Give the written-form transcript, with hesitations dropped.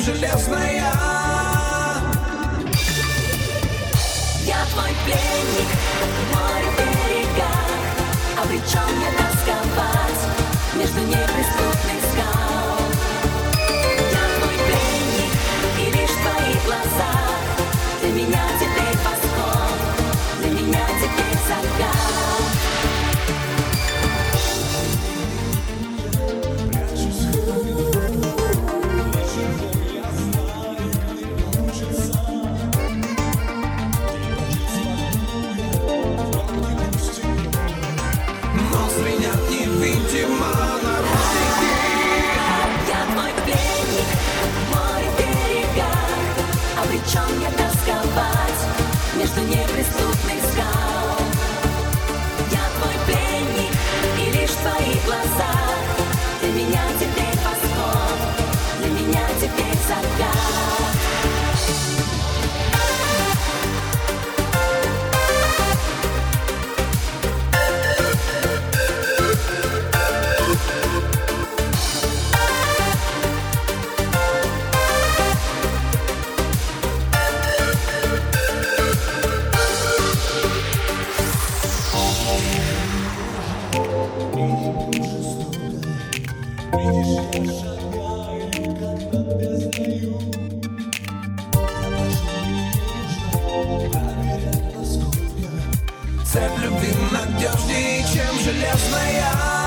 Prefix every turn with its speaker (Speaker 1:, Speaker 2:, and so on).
Speaker 1: железная.
Speaker 2: Я твой пленник, море в берегах, обречен я тосковать между неприступных скал. Я твой пленник, и лишь в твоих глазах для меня теперь восход, для меня теперь закат.
Speaker 1: Но звенят невидимо наручники.
Speaker 2: Я твой пленник, море в берегах, обречен я тосковать между неприступных скал. Я твой пленник, и лишь в твоих глазах для меня теперь восход, для меня теперь закат.
Speaker 1: Цепь любви надежнее, чем железная.